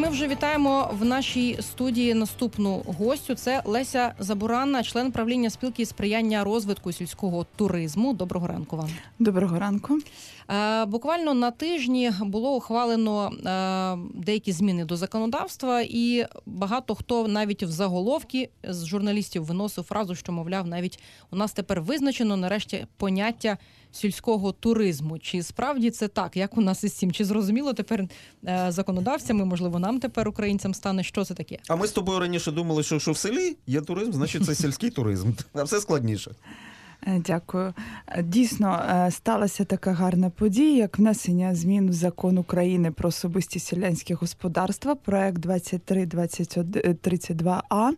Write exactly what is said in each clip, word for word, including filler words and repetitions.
ми вже вітаємо в нашій студії наступну гостю. Це Леся Забуранна, член правління спілки сприяння розвитку сільського туризму. Доброго ранку вам. Доброго ранку. Буквально на тижні було ухвалено деякі зміни до законодавства, і багато хто навіть в заголовки з журналістів виносив фразу, що, мовляв, навіть у нас тепер визначено нарешті поняття сільського туризму. Чи справді це так? Як у нас із цим? Чи зрозуміло тепер законодавцями, можливо, нам тепер, українцям, стане, що це таке? А ми з тобою раніше думали, що, що в селі є туризм, значить це сільський туризм. А все складніше. Дякую. Дійсно, сталася така гарна подія, як внесення змін в Закон України про особисті селянські господарства, проект двадцять три тридцять два а.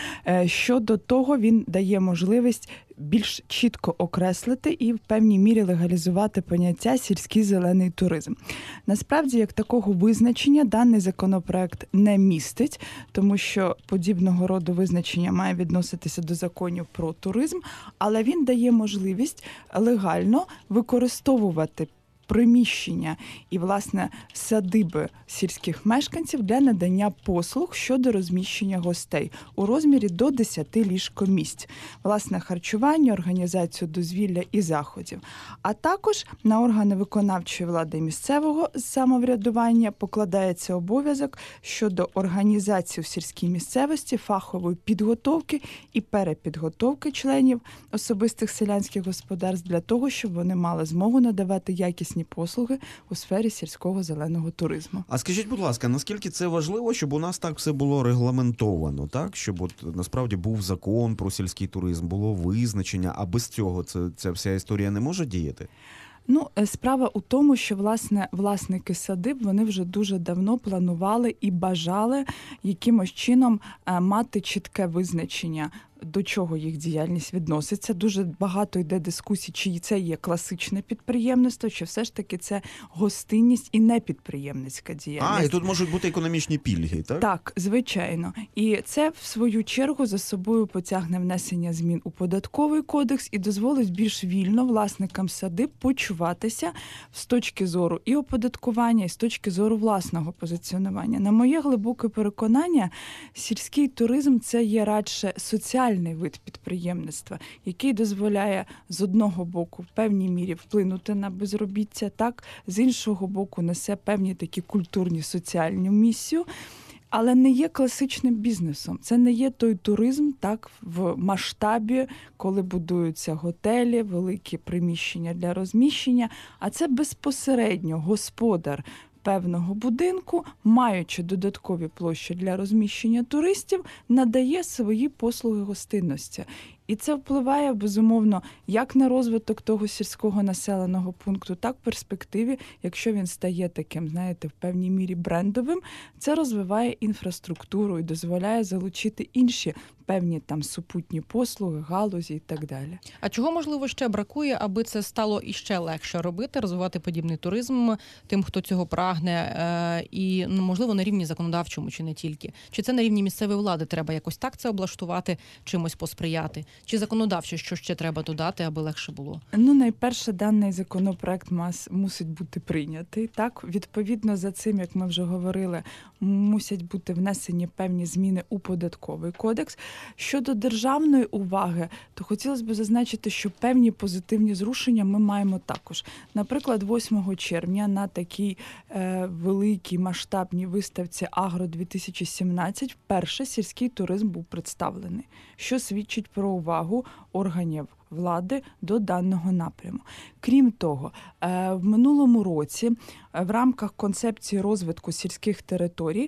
Щодо того, він дає можливість більш чітко окреслити і в певній мірі легалізувати поняття «сільський зелений туризм». Насправді, як такого визначення даний законопроект не містить, тому що подібного роду визначення має відноситися до законів про туризм, але він дає можливість легально використовувати приміщення і, власне, садиби сільських мешканців для надання послуг щодо розміщення гостей у розмірі до десяти ліжкомісць, власне, харчування, організацію дозвілля і заходів. А також на органи виконавчої влади місцевого самоврядування покладається обов'язок щодо організації в сільській місцевості фахової підготовки і перепідготовки членів особистих селянських господарств для того, щоб вони мали змогу надавати якісні послуги у сфері сільського зеленого туризму. А скажіть, будь ласка, наскільки це важливо, щоб у нас так все було регламентовано, так? Щоб от насправді був закон про сільський туризм, було визначення, а без цього це, ця вся історія не може діяти? Ну, справа у тому, що, власне, власники садиб, вони вже дуже давно планували і бажали якимось чином мати чітке визначення, до чого їх діяльність відноситься. Дуже багато йде дискусій, чи це є класичне підприємництво, чи все ж таки це гостинність і непідприємницька діяльність. А, і тут можуть бути економічні пільги, так? Так, звичайно. І це, в свою чергу, за собою потягне внесення змін у Податковий кодекс і дозволить більш вільно власникам садиб почуватися з точки зору і оподаткування, і з точки зору власного позиціонування. На моє глибоке переконання, сільський туризм – це є радше соціальний вид підприємництва, який дозволяє з одного боку в певній мірі вплинути на безробіття, так, з іншого боку несе певні такі культурні соціальну місію, але не є класичним бізнесом. Це не є той туризм, так, в масштабі, коли будуються готелі, великі приміщення для розміщення, а це безпосередньо господар певного будинку, маючи додаткові площі для розміщення туристів, надає свої послуги гостинності. І це впливає, безумовно, як на розвиток того сільського населеного пункту, так в перспективі, якщо він стає таким, знаєте, в певній мірі брендовим, це розвиває інфраструктуру і дозволяє залучити інші певні там супутні послуги, галузі і так далі. А чого, можливо, ще бракує, аби це стало іще легше робити, розвивати подібний туризм тим, хто цього прагне, і, ну, можливо, на рівні законодавчому, чи не тільки? Чи це на рівні місцевої влади треба якось так це облаштувати, чимось посприяти? Чи законодавчо, що ще треба додати, аби легше було? Ну, найперше, даний законопроект мас, мусить бути прийнятий. Так, відповідно за цим, як ми вже говорили, мусять бути внесені певні зміни у Податковий кодекс. Щодо державної уваги, то хотілося б зазначити, що певні позитивні зрушення ми маємо також. Наприклад, восьмого червня на такій е, великій масштабній виставці «Агро-дві тисячі сімнадцять» вперше сільський туризм був представлений, що свідчить про увагу органів влади до даного напряму. Крім того, в минулому році в рамках концепції розвитку сільських територій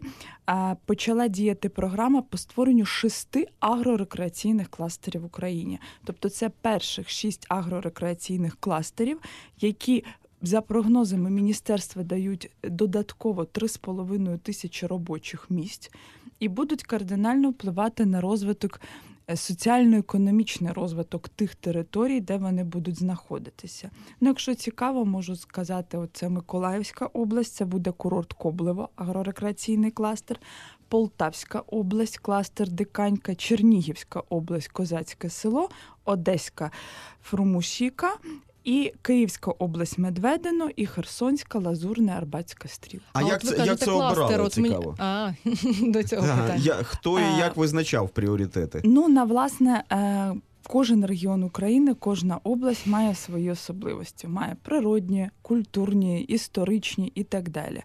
почала діяти програма по створенню шести агрорекреаційних кластерів в Україні. Тобто це перших шість агрорекреаційних кластерів, які за прогнозами міністерства дають додатково три з половиною тисячі робочих місць і будуть кардинально впливати на розвиток, соціально-економічний розвиток тих територій, де вони будуть знаходитися. Ну, якщо цікаво, можу сказати, це Миколаївська область, це буде курорт Коблево, агрорекреаційний кластер, Полтавська область, кластер Диканька, Чернігівська область, Козацьке село, Одеська Фрумушіка і Київська область Медведино, і Херсонська, Лазурна, Арбатська стрілка. А, от як ви це, кажете, як це кластер, обирали, от мені- цікаво? А, до цього Да, питання. я, хто і А, як визначав пріоритети? Ну, на власне, е, кожен регіон України, кожна область має свої особливості. Має природні, культурні, історичні і так далі.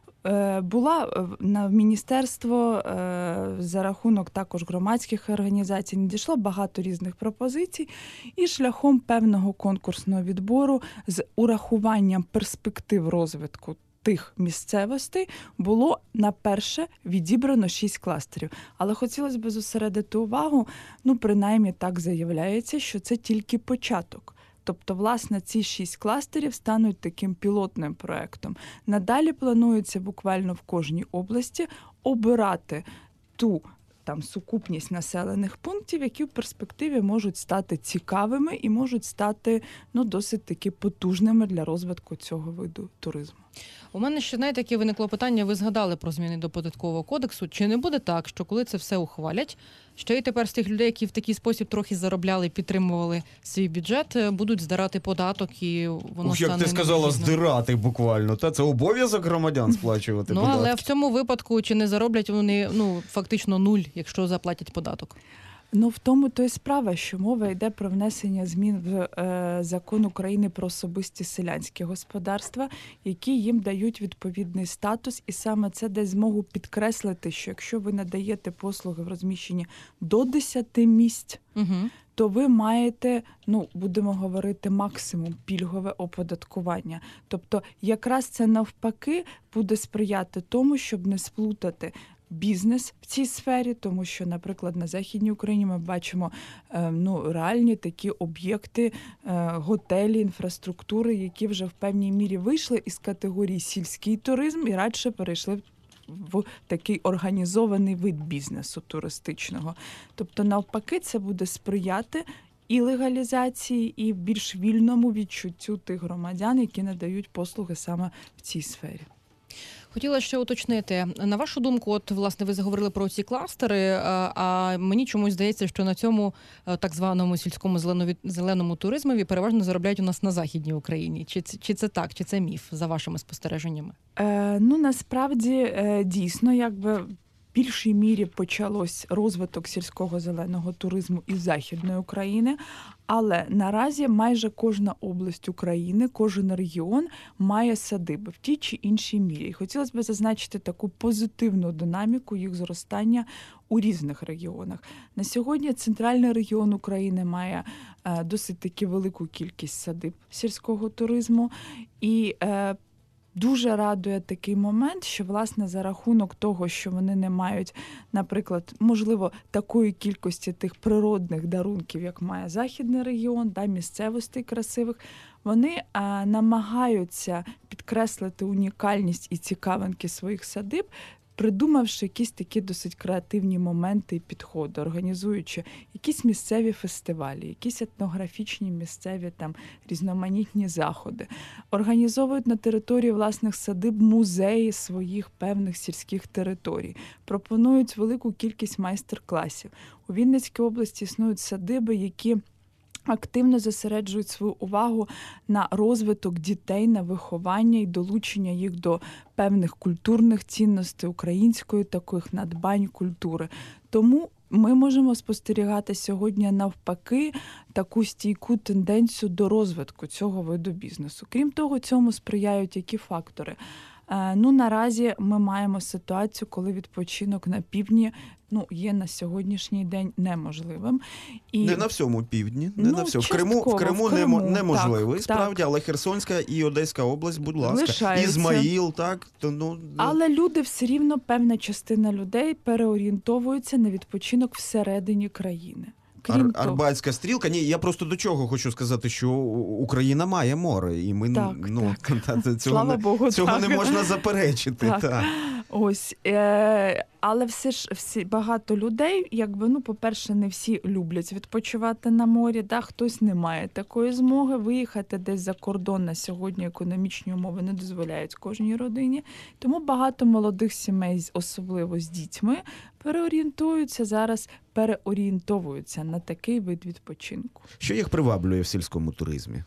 Е, Була е, на міністерство е, за рахунок також громадських організацій надійшло багато різних пропозицій, і шляхом певного конкурсного відбору з урахуванням перспектив розвитку тих місцевостей було на перше відібрано шість кластерів. Але хотілося б зосередити увагу, ну, принаймні так заявляється, що це тільки початок. Тобто, власне, ці шість кластерів стануть таким пілотним проектом. Надалі планується буквально в кожній області обирати ту там сукупність населених пунктів, які в перспективі можуть стати цікавими і можуть стати, ну, досить таки потужними для розвитку цього виду туризму. У мене ще, знаєте, таке виникло питання, ви згадали про зміни до податкового кодексу. Чи не буде так, що коли це все ухвалять, що і тепер з тих людей, які в такий спосіб трохи заробляли, підтримували свій бюджет, будуть здирати податок і воно Ух, стане як ти сказала, невигідно? здирати буквально. Та це обов'язок громадян сплачувати Ну, податки. але в цьому випадку чи не зароблять вони, ну, фактично нуль, якщо заплатять податок? Ну, в тому то й справа, що мова йде про внесення змін в е, Закон України про особисті селянські господарства, які їм дають відповідний статус, і саме це дасть змогу підкреслити, що якщо ви надаєте послуги в розміщенні до десяти місць, Угу. то ви маєте, ну, будемо говорити, максимум пільгове оподаткування. Тобто, якраз це навпаки буде сприяти тому, щоб не сплутати бізнес в цій сфері, тому що, наприклад, на Західній Україні ми бачимо е, ну, реальні такі об'єкти, е, готелі, інфраструктури, які вже в певній мірі вийшли із категорії сільський туризм і радше перейшли в такий організований вид бізнесу туристичного. Тобто, навпаки, це буде сприяти і легалізації, і більш вільному відчуттю тих громадян, які надають послуги саме в цій сфері. Хотіла ще уточнити, на вашу думку, от, власне, ви заговорили про ці кластери, а, а мені чомусь здається, що на цьому е, так званому сільському зеленові- зеленому туризмові переважно заробляють у нас на Західній Україні. Чи, це- чи це так, чи це міф, за вашими спостереженнями? Е, ну, насправді, е, дійсно, якби в більшій мірі почалось розвиток сільського зеленого туризму із Західної України, але наразі майже кожна область України, кожен регіон має садиби в тій чи іншій мірі. І хотілося б зазначити таку позитивну динаміку їх зростання у різних регіонах. На сьогодні центральний регіон України має е, досить таки велику кількість садиб сільського туризму, і е, дуже радує такий момент, що, власне, за рахунок того, що вони не мають, наприклад, можливо, такої кількості тих природних дарунків, як має Західний регіон, да, місцевостей красивих, вони а, намагаються підкреслити унікальність і цікавинки своїх садиб, придумавши якісь такі досить креативні моменти і підходи, організуючи якісь місцеві фестивалі, якісь етнографічні місцеві там різноманітні заходи. Організовують на території власних садиб музеї своїх певних сільських територій. Пропонують велику кількість майстер-класів. У Вінницькій області існують садиби, які активно зосереджують свою увагу на розвиток дітей, на виховання і долучення їх до певних культурних цінностей, української таких надбань культури. Тому ми можемо спостерігати сьогодні навпаки таку стійку тенденцію до розвитку цього виду бізнесу. Крім того, цьому сприяють які фактори? Ну, наразі ми маємо ситуацію, коли відпочинок на півдні, ну, є на сьогоднішній день неможливим. І... Не на всьому півдні, не Ну, на всьому. В Криму, в частково, Криму, в Криму, немо- неможливо, так, справді, так. але Херсонська і Одеська область, будь ласка. Лишаються. Ізмаїл, так? То, ну, Але люди все рівно, певна частина людей переорієнтовуються на відпочинок всередині країни. Крім Ар- того, Арбатська стрілка. Ні, я просто до чого хочу сказати, що Україна має море, і ми Так, ну так. та- та- цього, Слава не, Богу, цього так. не можна заперечити. Так. Так. Ось, е, але все ж всі багато людей, якби, ну, по-перше, не всі люблять відпочивати на морі, да, хтось не має такої змоги виїхати десь за кордон. На сьогодні економічні умови не дозволяють кожній родині. Тому багато молодих сімей, особливо з дітьми, переорієнтуються зараз, переорієнтовуються на такий вид відпочинку. Що їх приваблює в сільському туризмі?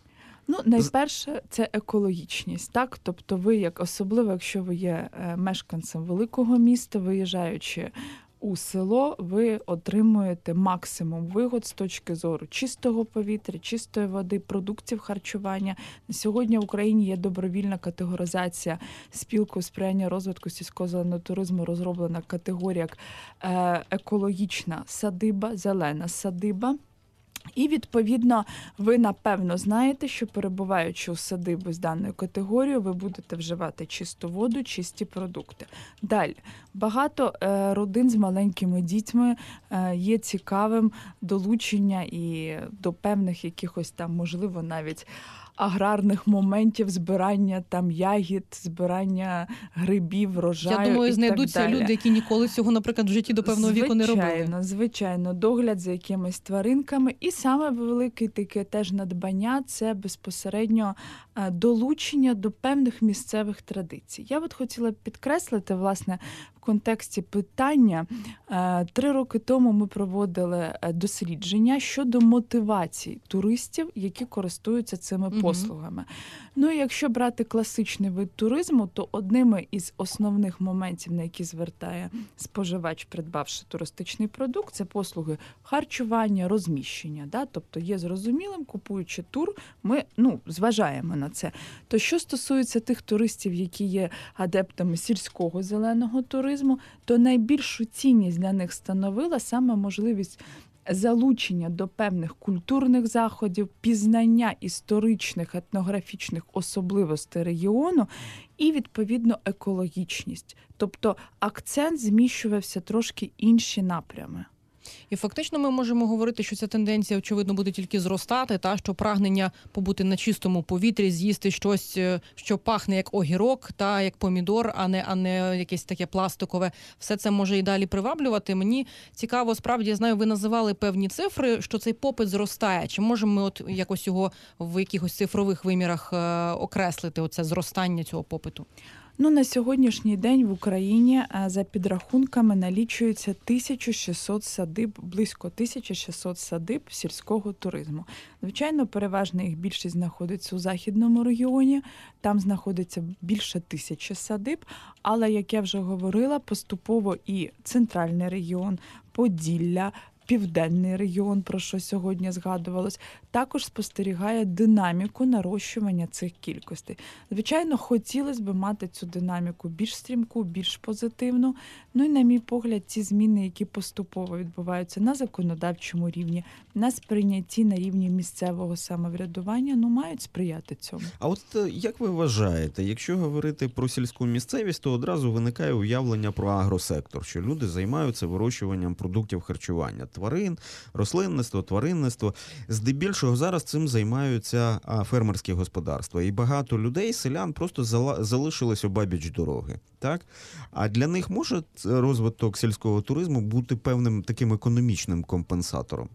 Ну, найперше, це екологічність, так? Тобто ви, як особливо, якщо ви є е, мешканцем великого міста, виїжджаючи у село, ви отримуєте максимум вигод з точки зору чистого повітря, чистої води, продуктів харчування. На сьогодні в Україні є добровільна категоризація спілкою сприяння розвитку сільського зеленого туризму, розроблена категорія як е, екологічна садиба, зелена садиба. І, відповідно, ви, напевно, знаєте, що, перебуваючи у садибі з даною категорією, ви будете вживати чисту воду, чисті продукти. Далі. Багато е, родин з маленькими дітьми е, є цікавим долучення і до певних якихось там, можливо, навіть аграрних моментів збирання там ягід, збирання грибів, врожаю. Я думаю, і знайдуться так далі. люди, які ніколи цього, наприклад, в житті до певного віку не робили. Звичайно, звичайно. Догляд за якимись тваринками. І саме велике таке теж надбання – це безпосередньо долучення до певних місцевих традицій. Я от хотіла підкреслити, власне, в контексті питання. Три роки тому ми проводили дослідження щодо мотивації туристів, які користуються цими Мгм. послугами. Ну, і якщо брати класичний вид туризму, то одними із основних моментів, на які звертає споживач, придбавши туристичний продукт, це послуги харчування, розміщення. Да? Тобто є зрозумілим, купуючи тур, ми ну, зважаємо на це. То що стосується тих туристів, які є адептами сільського зеленого туризму, то найбільшу цінність для них становила саме можливість залучення до певних культурних заходів, пізнання історичних, етнографічних особливостей регіону і, відповідно, екологічність. Тобто акцент зміщувався трошки інші напрями. І фактично ми можемо говорити, що ця тенденція, очевидно, буде тільки зростати, та що прагнення побути на чистому повітрі, з'їсти щось, що пахне як огірок, та як помідор, а не, а не якесь таке пластикове. Все це може і далі приваблювати. Мені цікаво, справді, я знаю, ви називали певні цифри, що цей попит зростає. Чи можемо ми от якось його в якихось цифрових вимірах е, окреслити, оце зростання цього попиту? Ну, на сьогоднішній день в Україні, за підрахунками, налічується тисяча шістсот садиб, близько тисяча шістсот садиб сільського туризму. Звичайно, переважна їх більшість знаходиться у західному регіоні, там знаходиться більше тисячі садиб, але, як я вже говорила, поступово і центральний регіон, Поділля, Південний регіон, про що сьогодні згадувалось, також спостерігає динаміку нарощування цих кількостей. Звичайно, хотілося б мати цю динаміку більш стрімку, більш позитивну. Ну і, на мій погляд, ці зміни, які поступово відбуваються на законодавчому рівні, на сприйнятті на рівні місцевого самоврядування, ну, мають сприяти цьому. А от як ви вважаєте, якщо говорити про сільську місцевість, то одразу виникає уявлення про агросектор, що люди займаються вирощуванням продуктів харчування. Тварин, рослинництво, тваринництво. Здебільшого зараз цим займаються фермерські господарства. І багато людей, селян, просто залишились обабіч дороги. Так? А для них може розвиток сільського туризму бути певним таким економічним компенсатором?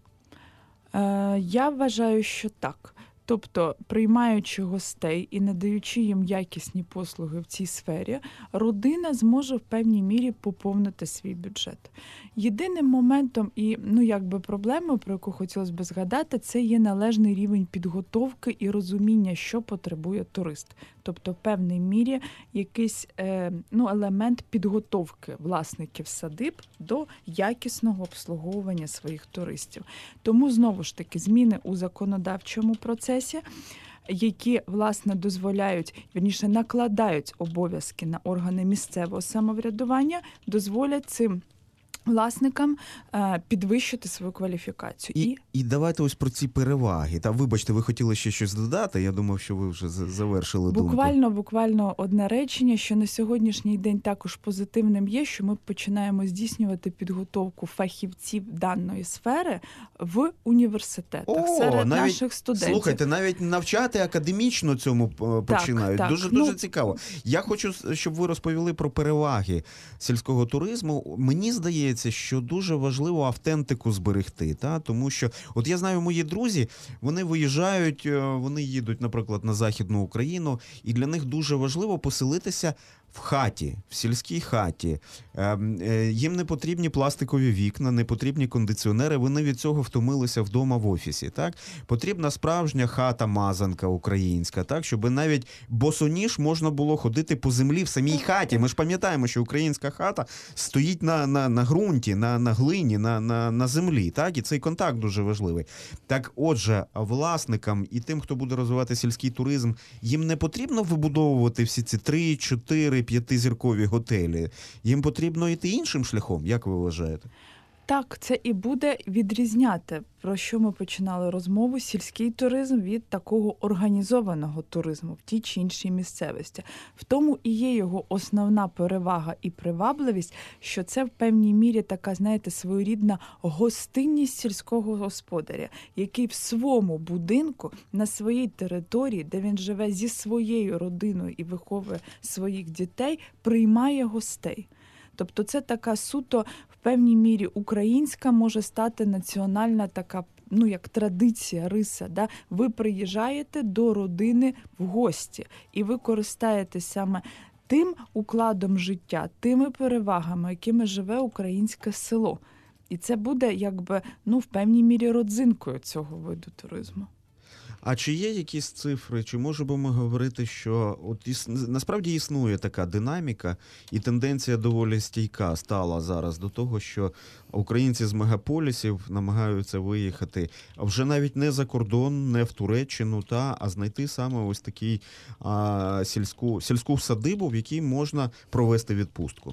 Е, я вважаю, що так. Тобто, приймаючи гостей і надаючи їм якісні послуги в цій сфері, родина зможе в певній мірі поповнити свій бюджет. Єдиним моментом і, ну, якби проблемою, про яку хотілося б згадати, це є належний рівень підготовки і розуміння, що потребує турист. Тобто, в певній мірі якийсь е, ну, елемент підготовки власників садиб до якісного обслуговування своїх туристів. Тому, знову ж таки, зміни у законодавчому процесі, які, власне, дозволяють, вірніше, накладають обов'язки на органи місцевого самоврядування, дозволять цим власникам е, підвищити свою кваліфікацію. І, і давайте ось про ці переваги. Та, вибачте, ви хотіли ще щось додати? Я думав, що ви вже завершили думку. Буквально, буквально одне речення, що на сьогоднішній день також позитивним є, що ми починаємо здійснювати підготовку фахівців даної сфери в університетах, О, серед навіть, наших студентів. Слухайте, навіть навчати академічно цьому починають. Так, Дуже, ну, дуже цікаво. Я хочу, щоб ви розповіли про переваги сільського туризму. Мені здається, що дуже важливо автентику зберегти, та? Тому що, от я знаю, мої друзі, вони виїжджають, вони їдуть, наприклад, на Західну Україну, і для них дуже важливо поселитися в в хаті, в сільській хаті. Їм не потрібні пластикові вікна, не потрібні кондиціонери, вони від цього втомилися вдома в офісі. Так? Потрібна справжня хата-мазанка українська, так? Щоб навіть босоніж можна було ходити по землі в самій хаті. Ми ж пам'ятаємо, що українська хата стоїть на, на, на ґрунті, на, на глині, на, на, на землі. Так? І цей контакт дуже важливий. Так, отже, власникам і тим, хто буде розвивати сільський туризм, їм не потрібно вибудовувати всі ці три, чотири, п'ятизіркові готелі. Їм потрібно йти іншим шляхом, як ви вважаєте? Так, це і буде відрізняти, про що ми починали розмову, сільський туризм від такого організованого туризму в тій чи іншій місцевості. В тому і є його основна перевага і привабливість, що це в певній мірі така, знаєте, своєрідна гостинність сільського господаря, який в своєму будинку, на своїй території, де він живе зі своєю родиною і виховує своїх дітей, приймає гостей. Тобто це така суто в певній мірі українська може стати національна така, ну як традиція, риса. Да? Ви приїжджаєте до родини в гості і ви користаєтесь саме тим укладом життя, тими перевагами, якими живе українське село. І це буде якби, ну в певній мірі родзинкою цього виду туризму. А чи є якісь цифри, чи можемо ми говорити, що от іс... насправді існує така динаміка і тенденція доволі стійка стала зараз до того, що українці з мегаполісів намагаються виїхати вже навіть не за кордон, не в Туреччину, та, а знайти саме ось такий а, сільську, сільську садибу, в якій можна провести відпустку?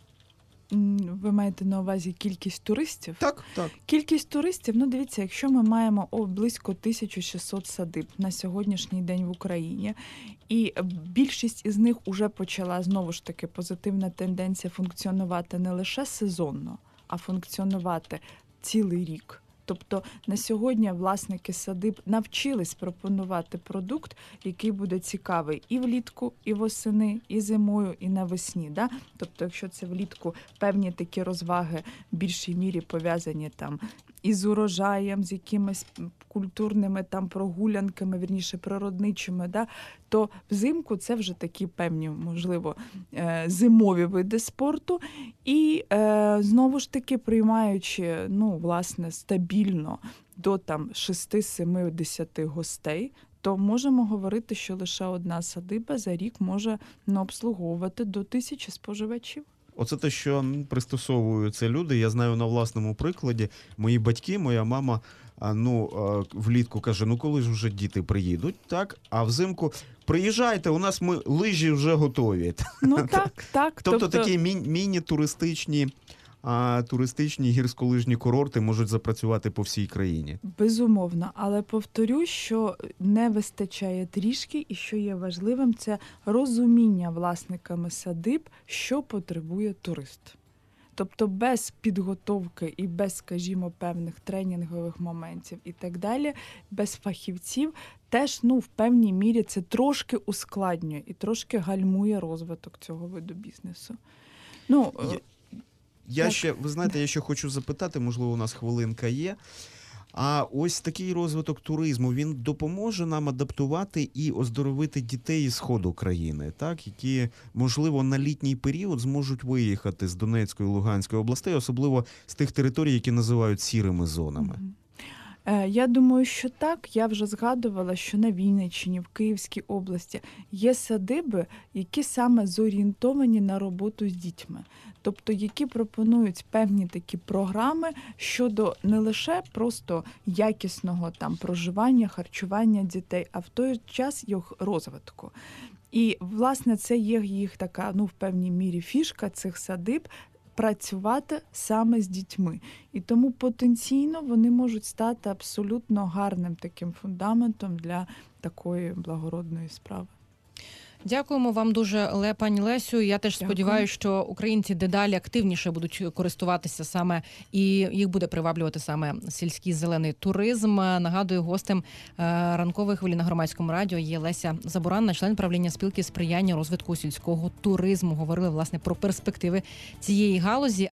Ви маєте на увазі кількість туристів? Так, так. Кількість туристів, ну дивіться, якщо ми маємо о, близько тисяча шістсот садиб на сьогоднішній день в Україні, і більшість із них уже почала, знову ж таки, позитивна тенденція функціонувати не лише сезонно, а функціонувати цілий рік. Тобто на сьогодні власники садиб навчились пропонувати продукт, який буде цікавий і влітку, і восени, і зимою, і навесні. Да? Тобто, якщо це влітку певні такі розваги в більшій мірі пов'язані там із урожаєм, з якимись культурними там прогулянками, вірніше природничими, да, то взимку це вже такі певні, можливо, зимові види спорту. І е, знову ж таки, приймаючи, ну, власне, стабільно до там шести-семи-десяти гостей, то можемо говорити, що лише одна садиба за рік може ну, обслуговувати до тисячі споживачів. Оце те, що пристосовуються люди. Я знаю на власному прикладі. Мої батьки, моя мама, ну, влітку каже, ну коли ж вже діти приїдуть, так? А взимку приїжджайте, у нас ми лижі вже готові. Ну так, так. Тобто, тобто... такі міні-туристичні а туристичні гірськолижні курорти можуть запрацювати по всій країні. Безумовно, але повторю, що не вистачає трішки, і що є важливим, це розуміння власниками садиб, що потребує турист. Тобто без підготовки і без, скажімо, певних тренінгових моментів і так далі, без фахівців, теж, ну, в певній мірі це трошки ускладнює і трошки гальмує розвиток цього виду бізнесу. Ну, Я... Я так. ще, ви знаєте, я ще хочу запитати, можливо, у нас хвилинка є. А ось такий розвиток туризму, він допоможе нам адаптувати і оздоровити дітей із сходу країни, так, які, можливо, на літній період зможуть виїхати з Донецької, Луганської областей, особливо з тих територій, які називають сірими зонами. Я думаю, що так. Я вже згадувала, що на Вінниччині, в Київській області є садиби, які саме зорієнтовані на роботу з дітьми. Тобто, які пропонують певні такі програми щодо не лише просто якісного там проживання, харчування дітей, а в той час їх розвитку. І, власне, це є їх така, ну, в певній мірі фішка цих садиб – працювати саме з дітьми. І тому потенційно вони можуть стати абсолютно гарним таким фундаментом для такої благородної справи. Дякуємо вам дуже, пані Лесю. Я теж сподіваюся, що українці дедалі активніше будуть користуватися саме, і їх буде приваблювати саме сільський зелений туризм. Нагадую, гостем ранкових хвилин на Громадському радіо є Леся Забуранна, член правління спілки сприяння розвитку сільського туризму. Говорили, власне, про перспективи цієї галузі.